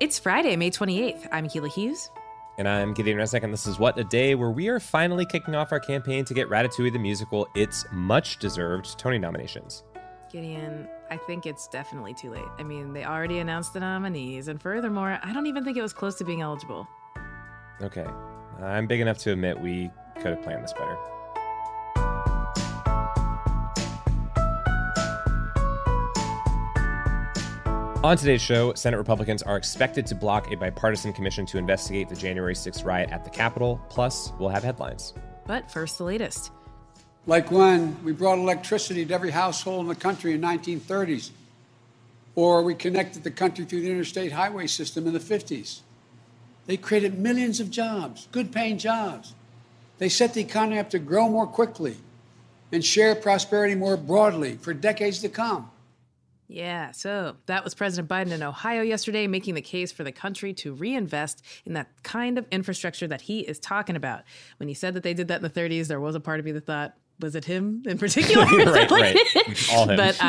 It's Friday, May 28th. I'm Keela Hughes. And I'm Gideon Resnick, and this is What a Day, where we are finally kicking off our campaign to get Ratatouille the musical its much-deserved Tony nominations. Gideon, I think it's definitely too late. I mean, they already announced the nominees, and furthermore, I don't even think it was close to being eligible. Okay, I'm big enough to admit we could have planned this better. On today's show, Senate Republicans are expected to block a bipartisan commission to investigate the January 6th riot at the Capitol. Plus, we'll have headlines. But first, the latest. Like when we brought electricity to every household in the country in the 1930s, or we connected the country through the interstate highway system in the 50s. They created millions of jobs, good-paying jobs. They set the economy up to grow more quickly and share prosperity more broadly for decades to come. Yeah, so that was President Biden in Ohio yesterday, making the case for the country to reinvest in that kind of infrastructure that he is talking about. When he said that they did that in the 30s, there was a part of me that thought, was it him in particular? right. All him. But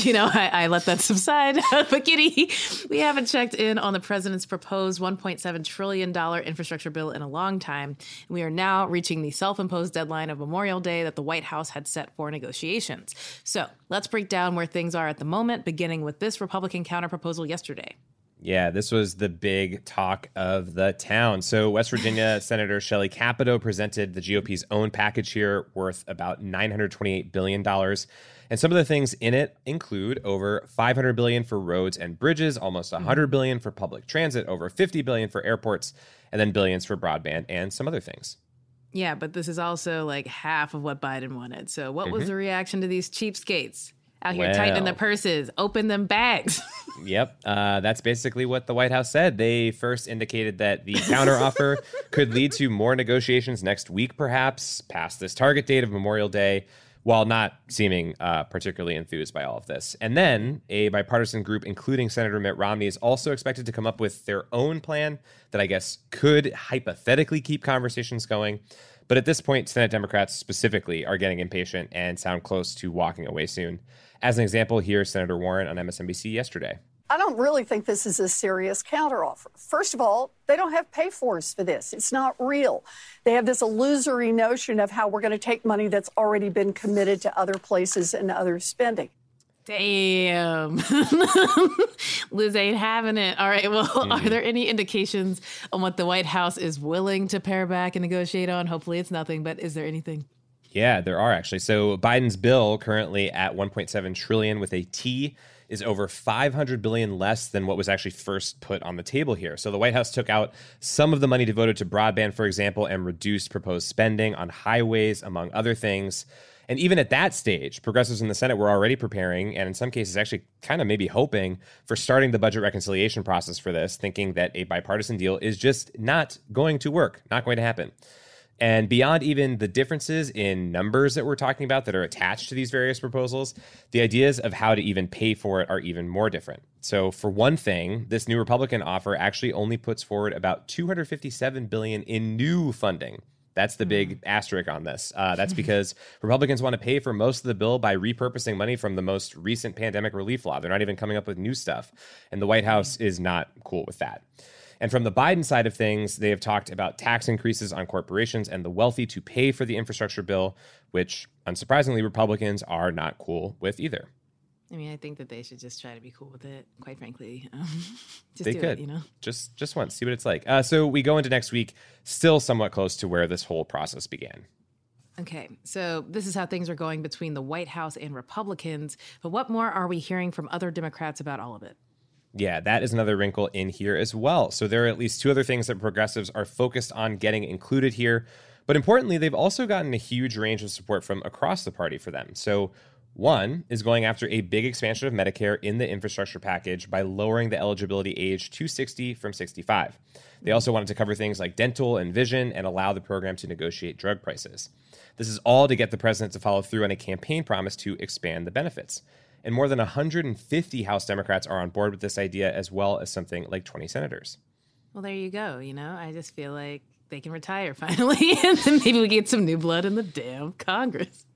I let that subside. But Kitty, we haven't checked in on the president's proposed $1.7 trillion infrastructure bill in a long time. And we are now reaching the self-imposed deadline of Memorial Day that the White House had set for negotiations. So let's break down where things are at the moment, beginning with this Republican counterproposal yesterday. Yeah, this was the big talk of the town. So West Virginia Senator Shelley Capito presented the GOP's own package here worth about $928 billion. And some of the things in it include over $500 billion for roads and bridges, almost $100 billion for public transit, over $50 billion for airports, and then billions for broadband and some other things. Yeah, but this is also like half of what Biden wanted. So what was the reaction to these cheapskates? Out here tightening their purses, open them bags. Yep. That's basically what the White House said. They first indicated that the counteroffer could lead to more negotiations next week, perhaps, past this target date of Memorial Day, while not seeming particularly enthused by all of this. And then a bipartisan group, including Senator Mitt Romney, is also expected to come up with their own plan that I guess could hypothetically keep conversations going. But at this point, Senate Democrats specifically are getting impatient and sound close to walking away soon. As an example, here's Senator Warren on MSNBC yesterday. I don't really think this is a serious counteroffer. First of all, they don't have pay-fors for this. It's not real. They have this illusory notion of how we're going to take money that's already been committed to other places and other spending. Damn. Liz ain't having it. All right, well, are there any indications on what the White House is willing to pare back and negotiate on? Hopefully it's nothing, but is there anything? Yeah, there are actually. So Biden's bill, currently at $1.7 trillion with a T, is over $500 billion less than what was actually first put on the table here. So the White House took out some of the money devoted to broadband, for example, and reduced proposed spending on highways, among other things. And even at that stage, progressives in the Senate were already preparing, and in some cases actually kind of maybe hoping for starting the budget reconciliation process for this, thinking that a bipartisan deal is just not going to work, not going to happen. And beyond even the differences in numbers that we're talking about that are attached to these various proposals, the ideas of how to even pay for it are even more different. So for one thing, this new Republican offer actually only puts forward about $257 billion in new funding. That's the big asterisk on this. That's because Republicans want to pay for most of the bill by repurposing money from the most recent pandemic relief law. They're not even coming up with new stuff. And the White House is not cool with that. And from the Biden side of things, they have talked about tax increases on corporations and the wealthy to pay for the infrastructure bill, which, unsurprisingly, Republicans are not cool with either. I mean, I think that they should just try to be cool with it, quite frankly. Just they do could. it, you know? Just once, see what it's like. So we go into next week, still somewhat close to where this whole process began. Okay, so this is how things are going between the White House and Republicans. But what more are we hearing from other Democrats about all of it? Yeah, that is another wrinkle in here as well. So there are at least two other things that progressives are focused on getting included here. But importantly, they've also gotten a huge range of support from across the party for them. So one is going after a big expansion of Medicare in the infrastructure package by lowering the eligibility age to 60 from 65. They also wanted to cover things like dental and vision and allow the program to negotiate drug prices. This is all to get the president to follow through on a campaign promise to expand the benefits. And more than 150 House Democrats are on board with this idea, as well as something like 20 senators. Well, there you go. You know, I just feel like they can retire finally, and then maybe we get some new blood in the damn Congress.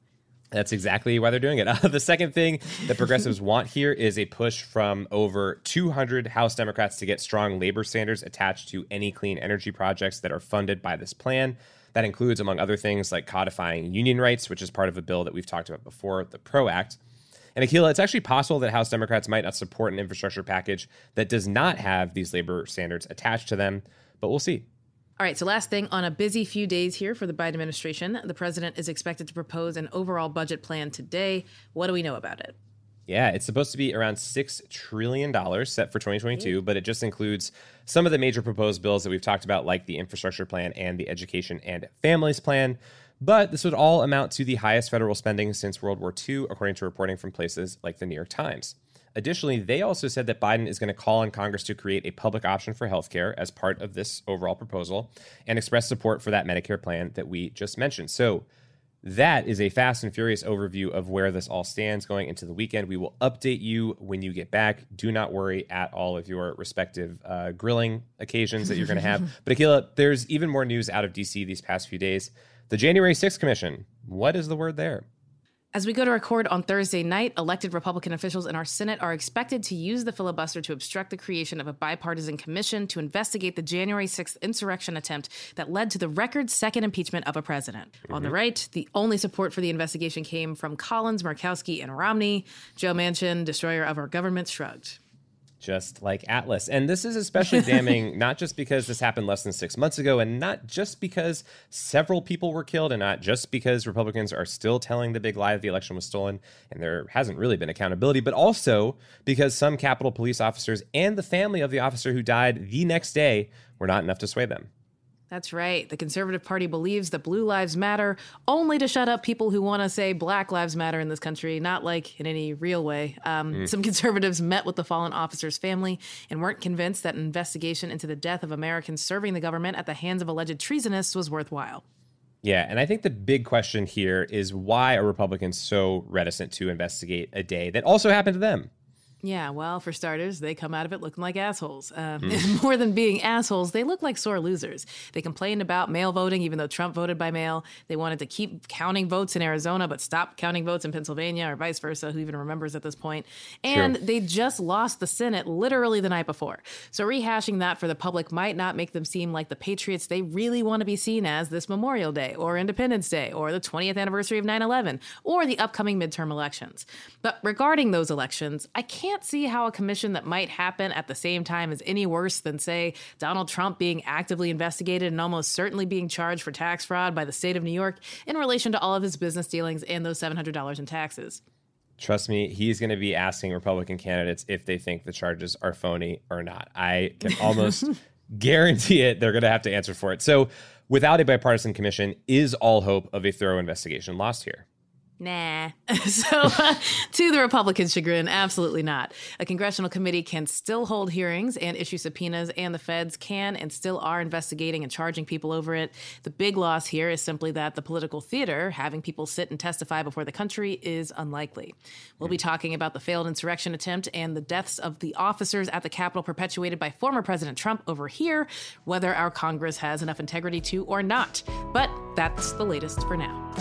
That's exactly why they're doing it. The second thing that progressives want here is a push from over 200 House Democrats to get strong labor standards attached to any clean energy projects that are funded by this plan. That includes, among other things, like codifying union rights, which is part of a bill that we've talked about before, the PRO Act. And Akilah, it's actually possible that House Democrats might not support an infrastructure package that does not have these labor standards attached to them, but we'll see. All right, so last thing, on a busy few days here for the Biden administration, the president is expected to propose an overall budget plan today. What do we know about it? Yeah, it's supposed to be around $6 trillion set for 2022, but it just includes some of the major proposed bills that we've talked about, like the infrastructure plan and the education and families plan. But this would all amount to the highest federal spending since World War II, according to reporting from places like the New York Times. Additionally, they also said that Biden is going to call on Congress to create a public option for healthcare as part of this overall proposal and express support for that Medicare plan that we just mentioned. So that is a fast and furious overview of where this all stands going into the weekend. We will update you when you get back. Do not worry at all of your respective grilling occasions that you're going to have. But Akilah, there's even more news out of D.C. these past few days. The January 6th Commission, what is the word there? As we go to record on Thursday night, elected Republican officials in our Senate are expected to use the filibuster to obstruct the creation of a bipartisan commission to investigate the January 6th insurrection attempt that led to the record second impeachment of a president. On the right, the only support for the investigation came from Collins, Murkowski, and Romney. Joe Manchin, destroyer of our government, shrugged. Just like Atlas. And this is especially damning, not just because this happened less than 6 months ago, and not just because several people were killed, and not just because Republicans are still telling the big lie that the election was stolen, and there hasn't really been accountability, but also because some Capitol Police officers and the family of the officer who died the next day were not enough to sway them. That's right. The Conservative Party believes that blue lives matter only to shut up people who want to say black lives matter in this country, not like in any real way. Some conservatives met with the fallen officer's family and weren't convinced that an investigation into the death of Americans serving the government at the hands of alleged treasonists was worthwhile. Yeah, and I think the big question here is why are Republicans so reticent to investigate a day that also happened to them? Yeah, well, for starters, they come out of it looking like assholes. And more than being assholes, they look like sore losers. They complained about mail voting, even though Trump voted by mail. They wanted to keep counting votes in Arizona, but stop counting votes in Pennsylvania, or vice versa. Who even remembers at this point? And they just lost the Senate literally the night before. So rehashing that for the public might not make them seem like the patriots they really want to be seen as this Memorial Day, or Independence Day, or the 20th anniversary of 9/11, or the upcoming midterm elections. But regarding those elections, I can't see how a commission that might happen at the same time is any worse than, say, Donald Trump being actively investigated and almost certainly being charged for tax fraud by the state of New York in relation to all of his business dealings and those $700 in taxes. Trust me, he's going to be asking Republican candidates if they think the charges are phony or not. I can almost guarantee it. They're going to have to answer for it. So without a bipartisan commission, is all hope of a thorough investigation lost here? Nah. So to the Republicans' chagrin, absolutely not. A congressional committee can still hold hearings and issue subpoenas, and the feds can and still are investigating and charging people over it. The big loss here is simply that the political theater, having people sit and testify before the country, is unlikely. We'll be talking about the failed insurrection attempt and the deaths of the officers at the Capitol perpetuated by former President Trump over here, whether our Congress has enough integrity to or not. But that's the latest for now.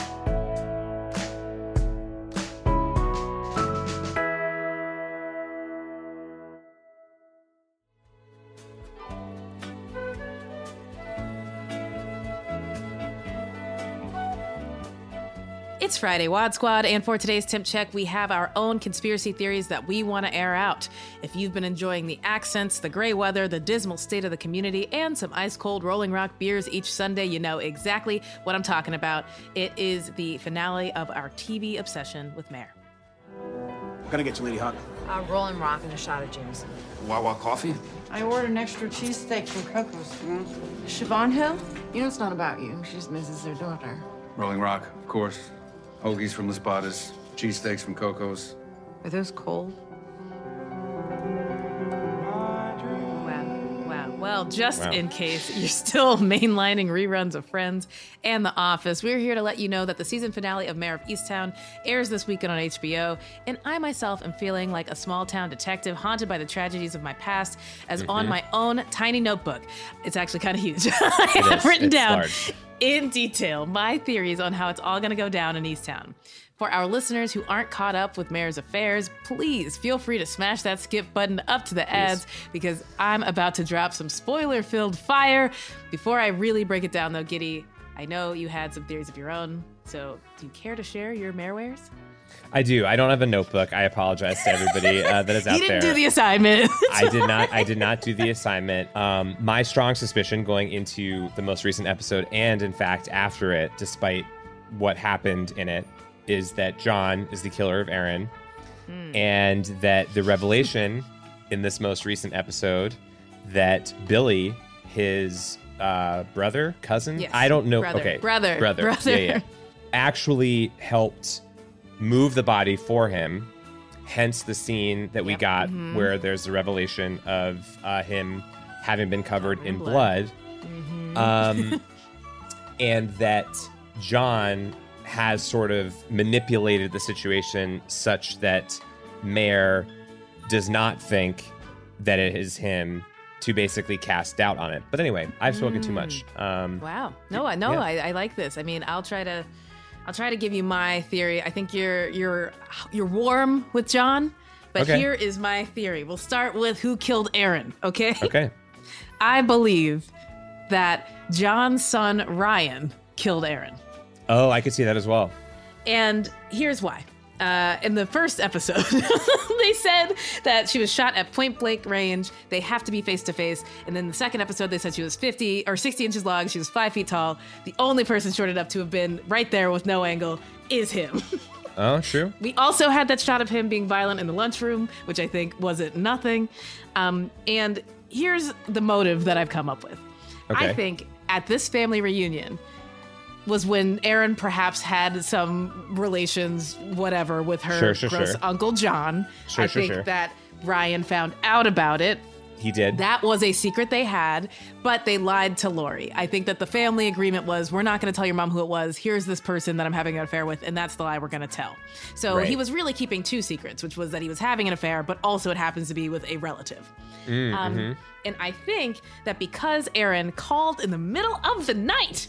It's Friday, Wad Squad, and for today's Temp Check, we have our own conspiracy theories that we want to air out. If you've been enjoying the accents, the gray weather, the dismal state of the community, and some ice-cold Rolling Rock beers each Sunday, you know exactly what I'm talking about. It is the finale of our TV obsession with Mayor. I'm gonna get you, Lady Hawk. Rolling Rock and a shot of Jameson. Wawa coffee? I ordered an extra cheesesteak from Coco's. Siobhan Hill? You know it's not about you. She just misses their daughter. Rolling Rock, of course. Hoagies from Laspadas, cheesesteaks from Coco's. Are those cold? Well, just in case you're still mainlining reruns of Friends and The Office, we're here to let you know that the season finale of Mayor of Easttown airs this weekend on HBO, and I myself am feeling like a small-town detective haunted by the tragedies of my past as on my own tiny notebook. It's actually kind of huge. I have written down. Large. in detail my theories on how it's all going to go down in Easttown. For our listeners who aren't caught up with Mayor's affairs, please feel free to smash that skip button up to the ads because I'm about to drop some spoiler-filled fire. Before I really break it down, though, Giddy, I know you had some theories of your own, so do you care to share your mayor wares? I do. I don't have a notebook. I apologize to everybody that is out there. You didn't do the assignment. I did not do the assignment. My strong suspicion going into the most recent episode and, in fact, after it, despite what happened in it, is that John is the killer of Aaron, and that the revelation in this most recent episode that Billy, his brother, cousin, Yes. I don't know. Brother. Okay, Brother. Yeah, actually helped move the body for him. Hence the scene that we got where there's the revelation of him having been covered in blood, and that John has sort of manipulated the situation such that Mayor does not think that it is him to basically cast doubt on it. But anyway, I've spoken too much. Wow. No, I like this. I mean, I'll try to give you my theory. I think you're warm with John, but Okay. here is my theory. We'll start with who killed Aaron, okay? Okay. I believe that John's son Ryan killed Aaron. Oh, I could see that as well. And here's why. In the first episode, they said that she was shot at point blank range. They have to be face to face. And then the second episode, they said she was 50 or 60 inches long. She was 5 feet tall. The only person short enough to have been right there with no angle is him. Oh, true. We also had that shot of him being violent in the lunchroom, which I think wasn't nothing. And here's the motive that I've come up with. Okay. I think at this family reunion was when Aaron perhaps had some relations, whatever, with her gross Uncle John. I think that Ryan found out about it. He did. That was a secret they had, but they lied to Lori. I think that the family agreement was, we're not going to tell your mom who it was. Here's this person that I'm having an affair with, and that's the lie we're going to tell. So he was really keeping two secrets, which was that he was having an affair, but also it happens to be with a relative. And I think that because Aaron called in the middle of the night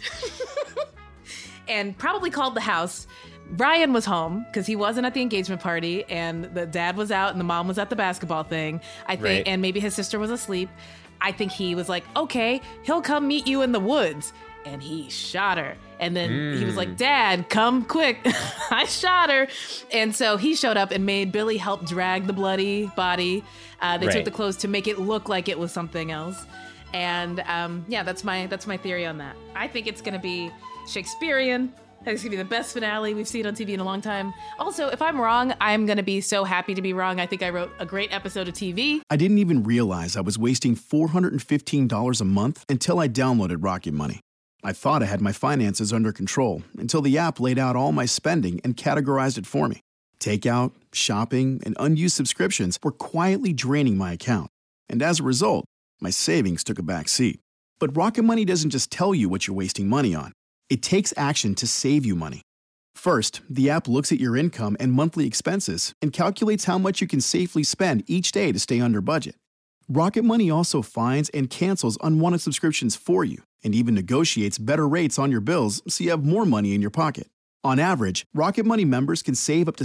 and probably called the house, Ryan was home because he wasn't at the engagement party and the dad was out and the mom was at the basketball thing, I think, and maybe his sister was asleep. I think he was like, okay, he'll come meet you in the woods. And he shot her. And then he was like, Dad, come quick. I shot her. And so he showed up and made Billy help drag the bloody body. They took the clothes to make it look like it was something else. And that's my theory on that. I think it's going to be Shakespearean. It's going to be the best finale we've seen on TV in a long time. Also, if I'm wrong, I'm going to be so happy to be wrong. I think I wrote a great episode of TV. I didn't even realize I was wasting $415 a month until I downloaded Rocket Money. I thought I had my finances under control until the app laid out all my spending and categorized it for me. Takeout, shopping, and unused subscriptions were quietly draining my account. And as a result, my savings took a back seat. But Rocket Money doesn't just tell you what you're wasting money on. It takes action to save you money. First, the app looks at your income and monthly expenses and calculates how much you can safely spend each day to stay under budget. Rocket Money also finds and cancels unwanted subscriptions for you and even negotiates better rates on your bills so you have more money in your pocket. On average, Rocket Money members can save up to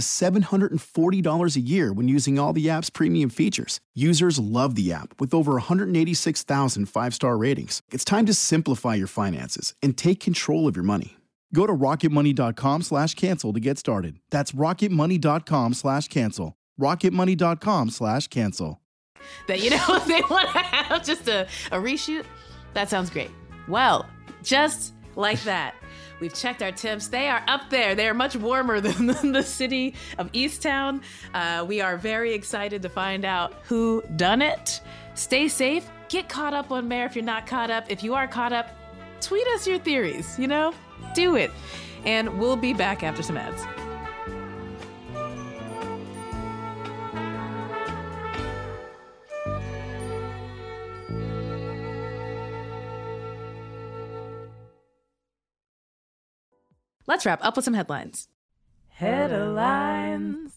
$740 a year when using all the app's premium features. Users love the app with over 186,000 five-star ratings. It's time to simplify your finances and take control of your money. Go to rocketmoney.com/cancel to get started. That's rocketmoney.com/cancel. rocketmoney.com/cancel. That, they want to have just a reshoot. That sounds great. Well, just like that, we've checked our temps. They are up there. They are much warmer than the city of Easttown. We are very excited to find out who done it. Stay safe. Get caught up on Mayor if you're not caught up. If you are caught up, tweet us your theories, do it. And we'll be back after some ads. Let's wrap up with some headlines. Headlines.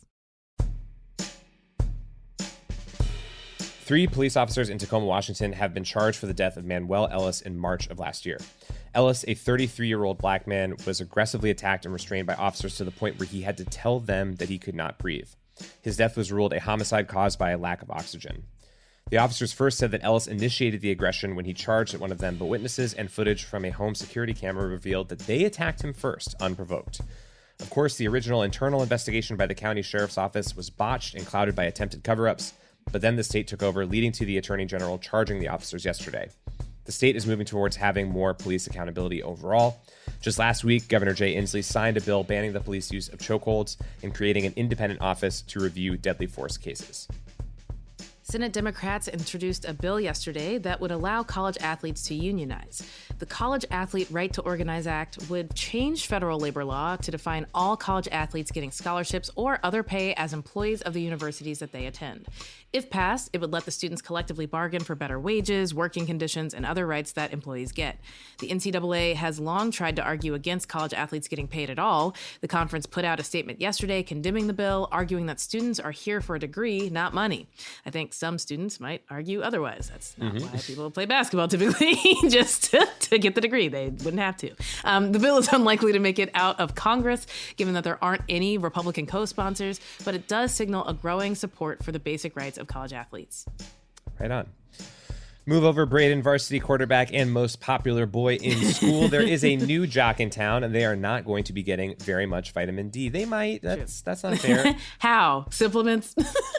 3 police officers in Tacoma, Washington have been charged for the death of Manuel Ellis in March of last year. Ellis, a 33-year-old black man, was aggressively attacked and restrained by officers to the point where he had to tell them that he could not breathe. His death was ruled a homicide caused by a lack of oxygen. The officers first said that Ellis initiated the aggression when he charged at one of them, but witnesses and footage from a home security camera revealed that they attacked him first, unprovoked. Of course, the original internal investigation by the county sheriff's office was botched and clouded by attempted cover-ups, but then the state took over, leading to the attorney general charging the officers yesterday. The state is moving towards having more police accountability overall. Just last week, Governor Jay Inslee signed a bill banning the police use of chokeholds and creating an independent office to review deadly force cases. Senate Democrats introduced a bill yesterday that would allow college athletes to unionize. The College Athlete Right to Organize Act would change federal labor law to define all college athletes getting scholarships or other pay as employees of the universities that they attend. If passed, it would let the students collectively bargain for better wages, working conditions, and other rights that employees get. The NCAA has long tried to argue against college athletes getting paid at all. The conference put out a statement yesterday condemning the bill, arguing that students are here for a degree, not money. I think some students might argue otherwise. That's not why people play basketball typically, just to get the degree. They wouldn't have to. The bill is unlikely to make it out of Congress, given that there aren't any Republican co-sponsors, but it does signal a growing support for the basic rights of college athletes. Right on. Move over, Braden, varsity quarterback and most popular boy in school. There is a new jock in town, and they are not going to be getting very much vitamin D. They might. That's not fair. How? Supplements?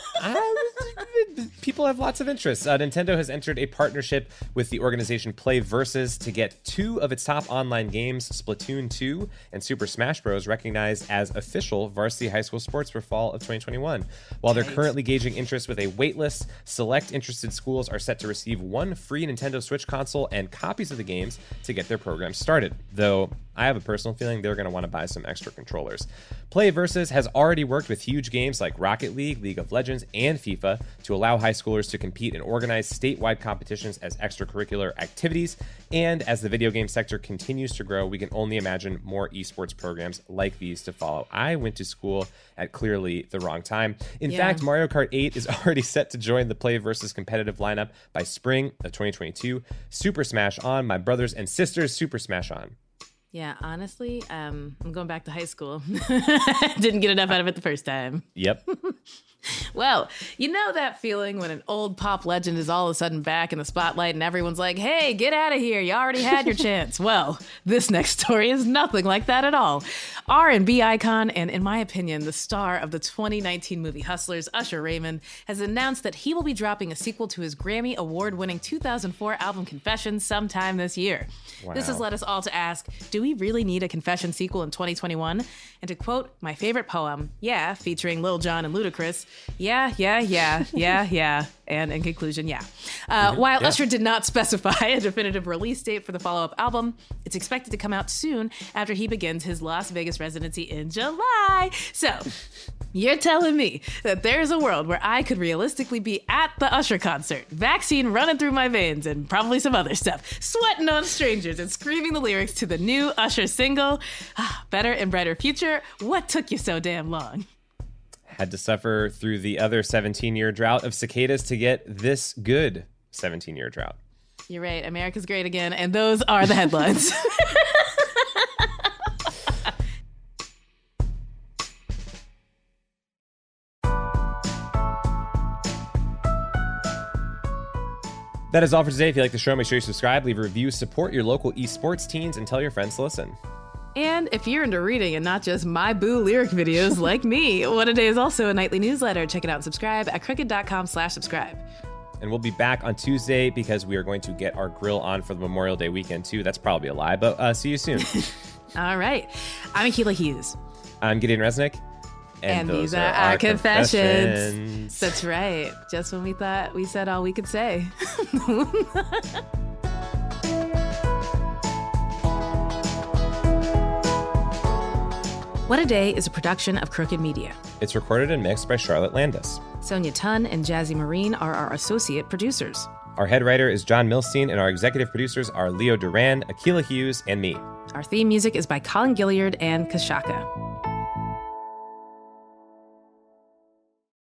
People have lots of interests. Nintendo has entered a partnership with the organization PlayVS to get two of its top online games, Splatoon 2 and Super Smash Bros., recognized as official varsity high school sports for fall of 2021. While they're currently gauging interest with a waitlist, select interested schools are set to receive one free Nintendo Switch console and copies of the games to get their program started. Though I have a personal feeling they're going to want to buy some extra controllers. PlayVS has already worked with huge games like Rocket League, League of Legends, and FIFA to allow high schoolers to compete in organized statewide competitions as extracurricular activities. And as the video game sector continues to grow, we can only imagine more esports programs like these to follow. I went to school at clearly the wrong time. In fact, Mario Kart 8 is already set to join the PlayVS competitive lineup by spring of 2022. Super Smash On, my brothers and sisters, Super Smash On. Yeah, honestly, I'm going back to high school. Didn't get enough out of it the first time. Yep. Well, you know that feeling when an old pop legend is all of a sudden back in the spotlight and everyone's like, hey, get out of here. You already had your chance. Well, this next story is nothing like that at all. R&B icon and, in my opinion, the star of the 2019 movie Hustlers, Usher Raymond, has announced that he will be dropping a sequel to his Grammy Award-winning 2004 album Confessions sometime this year. Wow. This has led us all to ask, do we really need a Confession sequel in 2021? And to quote my favorite poem, Yeah, featuring Lil Jon and Ludacris, yeah. And in conclusion, yeah. While Usher did not specify a definitive release date for the follow-up album, it's expected to come out soon after he begins his Las Vegas residency in July. So, you're telling me that there's a world where I could realistically be at the Usher concert, vaccine running through my veins and probably some other stuff, sweating on strangers and screaming the lyrics to the new Usher single, Better and Brighter Future. What took you so damn long? Had to suffer through the other 17-year drought of cicadas to get this good 17-year drought. You're right. America's great again. And those are the headlines. That is all for today. If you like the show, make sure you subscribe, leave a review, support your local esports teams, and tell your friends to listen. And if you're into reading and not just my boo lyric videos like me, What A Day is also a nightly newsletter. Check it out and subscribe at crooked.com/subscribe. And we'll be back on Tuesday because we are going to get our grill on for the Memorial Day weekend too. That's probably a lie, but see you soon. All right. I'm Akilah Hughes. I'm Gideon Resnick. And these are our confessions. That's right. Just when we thought we said all we could say. What A Day is a production of Crooked Media. It's recorded and mixed by Charlotte Landis. Sonia Tun and Jazzy Marine are our associate producers. Our head writer is John Milstein, and our executive producers are Leo Duran, Akilah Hughes, and me. Our theme music is by Colin Gilliard and Kashaka.